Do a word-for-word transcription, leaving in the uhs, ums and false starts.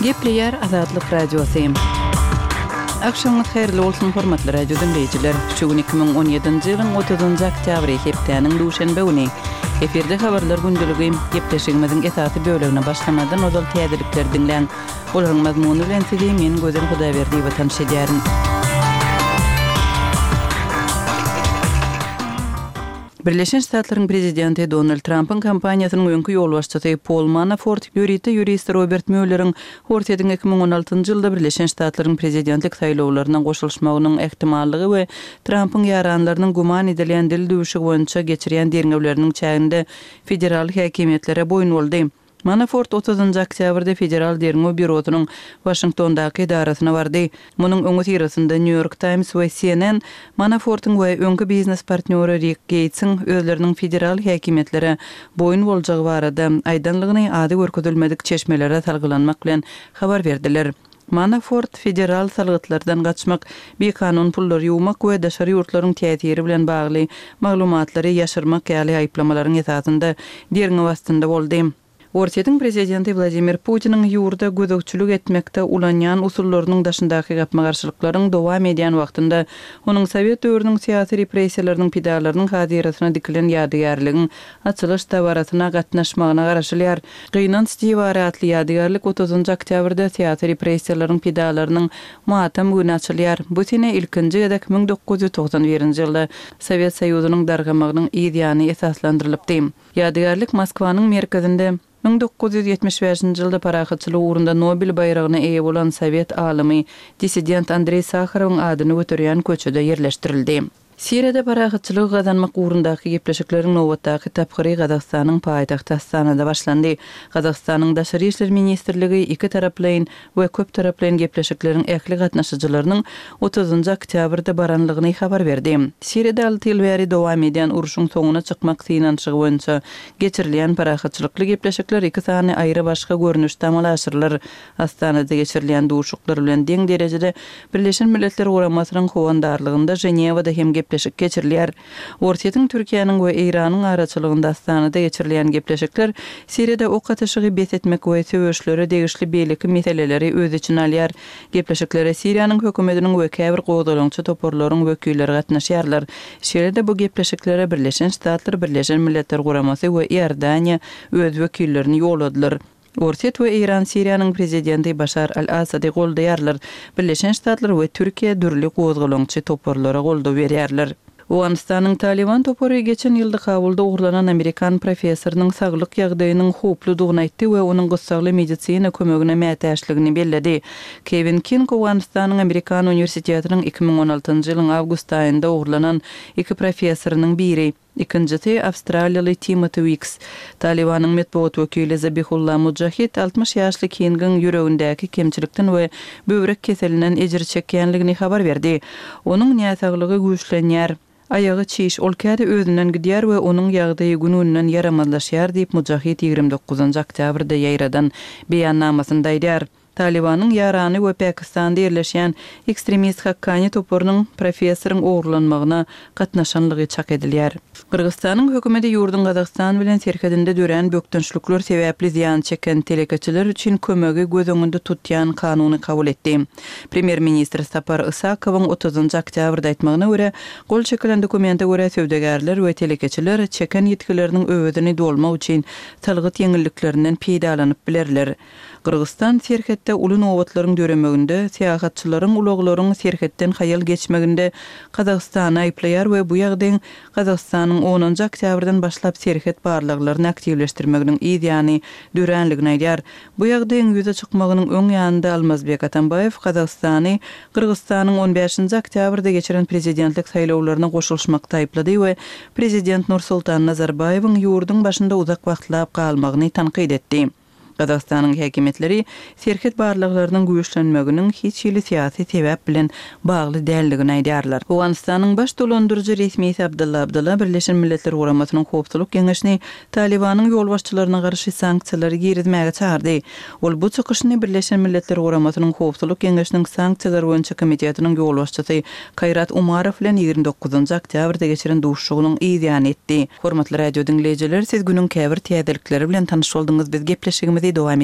Gepleyer Azadlyk Radiosu. Akşamınız hayırlı olsun hormatly radio dinleyijiler. Şugun iki bin on ýedinji ýylyň otuzynjy oktýabry hepdeniň duşanbe güni. Eferde habarlar gündüligi gepleşigimiziň esasy bölegine başlamadan ozal täzelikler dinlen. Olaryň mazmuny bilen sizi men Gözel Hudaýberdi we tanışýaryn. Birleşen Ştatlaryň prezidenti Donald Trump'ın kampaniýasynyň öňkü ýolbaşçysy Paul Manafort ýuridi ýurist Robert Mueller'iň hortedin iki bin on altyncy ýylda Birleşen Ştatlaryň prezidentlik saýlawlaryna goşulmagynyň ehtimallygy we Trump'ın ýaranlarynyň guman edilen dil döwüşi boýunça geçirýän derňewleriniň çäginde federal häkimetlere boyun boldy. Manafort otuzynjy oktýabrda federal derňew bürosynyň Washingtondaky idarasyna bardy. Munyň öňü tirasynda New York Times we C N N Manafortyň we öňkü biznes partneri Rick Gates'iň özleriniň federal häkimetlere boyun boljagy barada aýdanlygyny ady görkezilmedik çeşmelere salgylanmak bilen habar berdiler. Manafort federal salgytlardan gaçmak, bir kanun pullary ýuwmak we daşary ýurtlaryň täsiri bilen bagly maglumatlary ýaşyrmak ýaly aýplamalaryň esasynda derňew astynda boldy. Ortiýetiň prezidenti Vladimir Putiniň ýurda gözegçilik etmekde ulanýan usullarynyň daşyndaky gapmagarçylyklaryň dowam edýän wagtynda onuň Sowet döwrüniň syýasy repressiýalarynyň pidalarynyň hadirasyna dikilen ýadygarlygyň açylyş tawarasyna gatnaşmagyna garaşylýar. Gynan stiwary atly ýadygarlyk otuzynjy oktýabrda syýasy repressiýalaryň pidalarynyň matam güni açylýar. Bu sene ilkinji gedek bin dokuz ýüz toksan birinji ýylda Sowet Soýuzynyň dargamagynyň ideýany esaslandyrylypdy. Ýadygarlyk Moskwanyň merkezinde bin dokuz ýüz ýetmiş beşinji ýylda parahatçylyk ugrunda Nobel bayragyna eýe bolan Sowet alimy dissident Andrey Sakharowyň adyny götürýän köçede ýerleşdirildi. Siriýada parahatçylyk gazanmak ugrundaky gepleşikleriň nowatdaky tapgyry Gazagstanyň paýtagty Astanada başlandy. Gazagstanyň daşary işler ministrligi iki taraplyň we köp taraplyň gepleşikleriň ähli gatnaşyjylarynyň otuzynjy oktýabrda baranlygyny habar berdi. Siriýada alty ýyl bäri dowam edýän uruşyň soňuna çykmak synançygy boýunça geçirilýän parahatçylykly gepleşikler iki sany aýry başga görnüşde amalaşyrlar. Astanada geçirilýän duşuklar bilen deň derejede Birleşen Milletler Guramasynyň howandarlygynda Jenewada hem gepleşik geçirilýär. Ortiýetiň Türkiýanyň we Iranyň araçylygynda Astanada geçirilýän gepleşikler Siriýada ok atyşygy besetmek we söwüşlere degişli beýleki meseleleri öz içine alýar. Gepleşiklere Siriýanyň hökümetiniň we käbir gowdalançy toporlaryň wekilleri gatnaşýarlar. Şeýle bu gepleşiklere Birleşen Ştatlar, Birleşen Milletler Guramasy we Iordaniýa öz wekillerini ýoladylar. Ortiýet we Iran Siriýanyň prezidenti Başar al-Asady goldaýarlar. Birleşen Ştatlar we Türkiýe dürli gowdalançy toporlara goldaw berýärler. Awganistanyň Taliban topory geçen ýylda Kabulda uğurlanan Amerikan professorynyň saglyk ýagdaýynyň hopludygyny aýtdy we onuň gysgaly medisina kömegine mätäşligini belledi. Kevin King Awganistanyň Amerikan Universitetiniň iki bin on altyncy ýylyň awgust aýynda uğurlanan iki professorynyň biri. İkincisi Avustraliyalı Timothy Wicks. Talibanyň medeniýet wekili Zabihullah Mujahid altmış ýaşly King'in ýüregindäki kemçilikden we böbrek keselinden ejir çekýänligini habar berdi. Onuň ňaýsaglygy güýçlenýär. Ayağı çiş, olkada özünden gidýär we onuň ýagdaýy gününden yaramazlaşýar diýip Mujahid ýigirmi dokuzynjy oktýabrda ýaýradan beýannamasynda aýdýar. Talibanyň ýarany we Pakistanda ýerleşýän ekstremist Haqqani toporynyň professoryň ogurlanmagyna gatnaşanlygy çak edilýär. Kyrgyzstanyň hökümeti ýurdun Gazagstan bilen serhedinde dören bökdünçlükler sebäpli ziýan çeken telekeçiler üçin kömegi göz öňünde tutýan kanuny kabul etdi. Premier ministr Sapar Isakowyň otuzynjy oktýabrda aýtmagyna görä, gol çekilen dokumenta görä söwdegärler we telekeçiler çeken ýetkileriniň öwedini dolmak üçin talgyt ýeňilliklerinden peýdalanyp bilerler. Kyrgyzstan serhetde uly nowatlaryň döremeginde syýahatçylaryň ulaglaryň serhetden haýal geçmeginde Kazagstany aýplaýar we bu ýagdaýyň Kazagstanyň onunjy oktýabrdan başlap serhet barlyklaryny aktivleşdirmeginiň ideýany dörenligini aýdýar. Bu ýagdaýyň ýüze çykmagynyň öň ýanynda Almazbek Atambayew Kazagstany Kyrgyzstanyň on beşinji oktýabrda geçiren prezidentlik saýlawlaryna goşulmakda aýplady we prezident Nursultan Nazarbayewiň ýurdun başynda uzak wagtlap galmagyny tanqid etdi. Gazagstanyň häkimetleri serhet barlyklarynyň güýçlenmeginiň hiç ýyly syýasy sebäp bilen bagly däldigini aýdýarlar. Awganistanyň baş dolandyrjy resmi Abdullah Abdullah Birleşen Milletler Guramasynyň howpsuzlyk geňeşini Talibanyň ýolbaşçylaryna garşy sanksiýalary girizmäge çağırdy. Ol bu çykyşyny Birleşen Milletler Guramasynyň howpsuzlyk geňeşiniň sanksiýalar boýunça komitetiniň ýolbaşçysy Kayrat Umarow bilen ýigirmi dokuzynjy oktýabrda geçiren duşugynyň ideýany etdi. Hormatly radio dinleýijiler, siz günüň käbir täzelikleri bilen tanyş boldyňyz. Biz gepleşigimiz devam